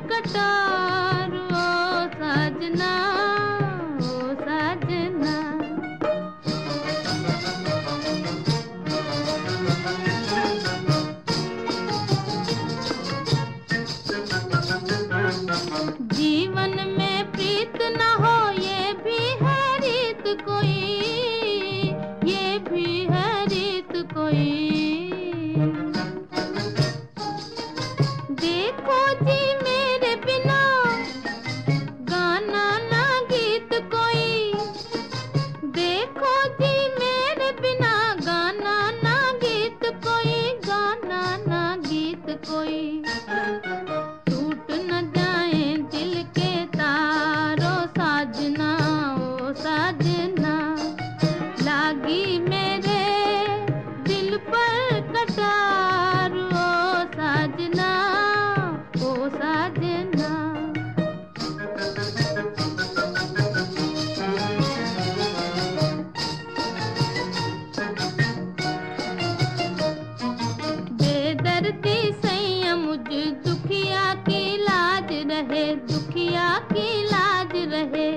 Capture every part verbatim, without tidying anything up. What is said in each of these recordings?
कटार ओ साजना ओ साजना। जीवन में प्रीत न हो ये भी है रीत कोई, ये भी है रीत कोई। देखो जी मेरे बिना गाना ना गीत कोई, देखो जी मेरे बिना गाना ना गीत कोई, गाना ना गीत कोई। टूट न जाए दिल के तारों साजना ओ साजना, लागी मेरे दिल पर कटार ओ साजना ओ साजना। बेदर्दी सैया मुझ दुखिया की लाज रहे, दुखिया की लाज रहे।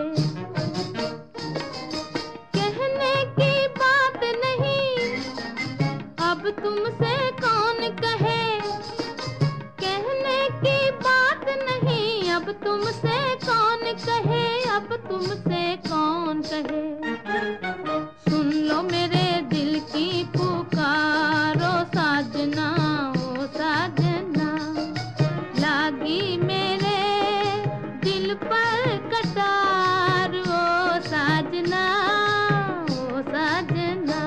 कहने की बात नहीं अब तुमसे कौन कहे, कहने की बात नहीं अब तुमसे कौन कहे, अब तुमसे कौन कहे। सुन लो मेरे दिल की पुकारो साजना ओ साजना, लागी मेरे दिल पर कटार ओ साजना ओ साजना।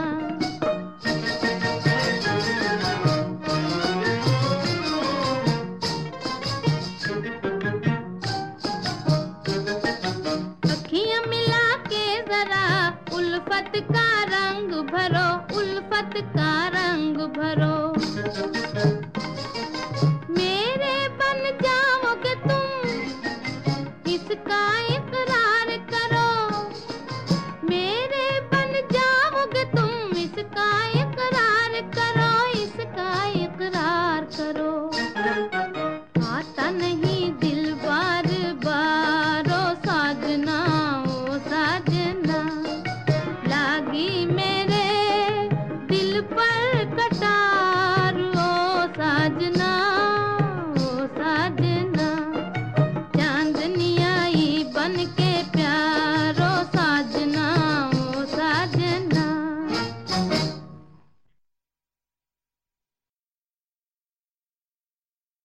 अखियां मिला के जरा उल्फत का रंग भरो, उल्फत का रंग भरो। मेरे बन जाओगे तुम इसका इकरार करो, मेरे बन जाओगे तुम इसका इकरार करो, इसका इकरार करो। आता नहीं दिल बार बार ओ साजना ओ साजना, लागी मेरे दिल पर कटार ओ साजना ओ साजना। चांदनी आई बन के